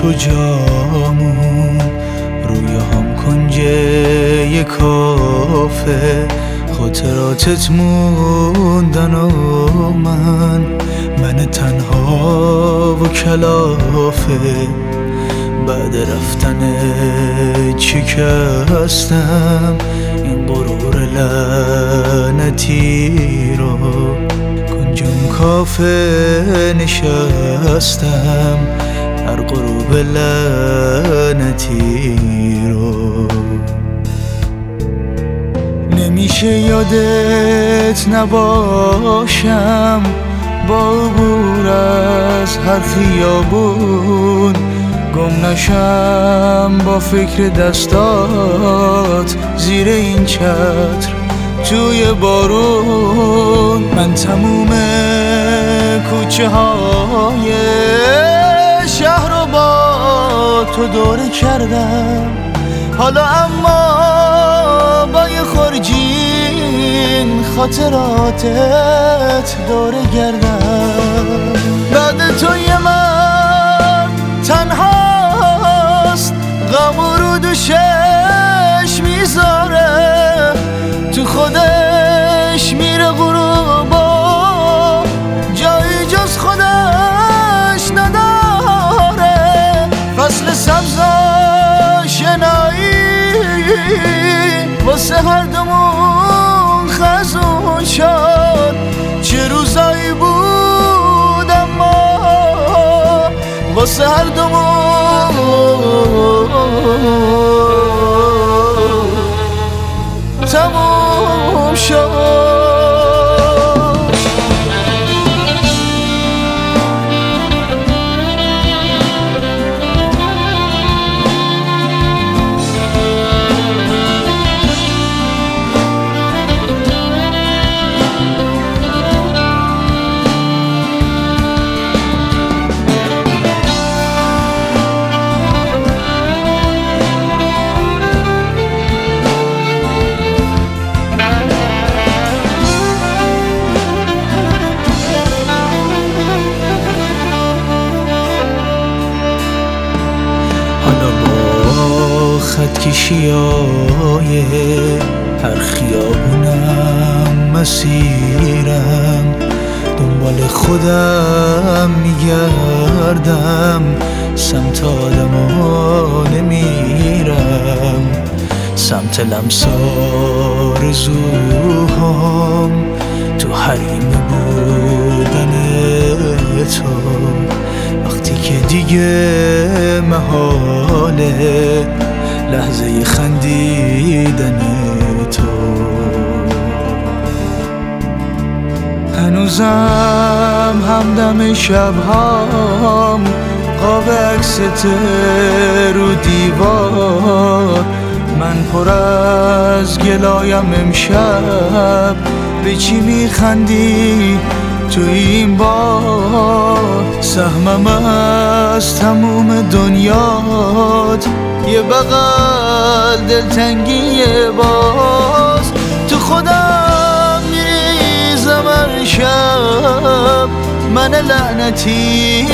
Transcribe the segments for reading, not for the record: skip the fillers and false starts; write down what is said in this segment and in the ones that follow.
تو جامون، روی هم کنجه کافه، خاطراتت موندن و من تنها و کلافه. بعد رفتن شکستم این غرور لعنتی رو، کنجم کافه نشستم هر غروب لعنتی رو. نمیشه یادت نباشم با عبور از هر خیابون، گم نشم با فکر دستات زیر این چتر توی بارون. من تموم کوچه های شهر رو با تو دوره کردم، حالا اما با یه خورجین خاطراتت دوره گردم. بعد تو یه من تنهاست، غم و رو دوشش میذاره، تو خودش میره غروبا، جایی جز خودش نداره. فصل سبزاش نایی واسه هر دومون خزون شد، چه روزایی بود اما واسه هر دومون تموم شد. خط کشیای هر خیابونم مسیرم، دنبال خودم میگردم، سمت آدما نمیرم، سمت لمسار زوهام تو حریم بودن تو. وقتی که دیگه محاله لحظه خندیدن تو، هنوزم همدم شبهام قاب عکست رو دیوار، من پر از گلایم امشب به چی میخندی تو این بار. سهمم از تموم دنیات یه بغل دلتنگی باز، تو خودم میریزم هر شب من لعنتی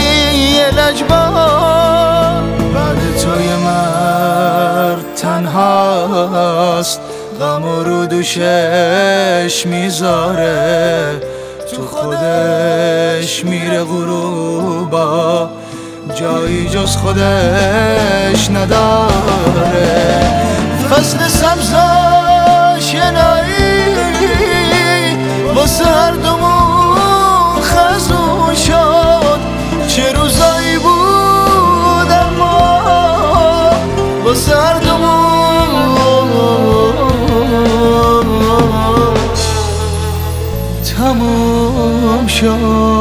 لجبار. بعد توی مرد تنهاست، غم و رو دوشش میذاره، تو خودش میره غروبا، جایی جز خودش نداره. فصل سبزاش نایی واسه هر دومون خزون شد، چه روزایی بود اما واسه هر دومون تموم شد.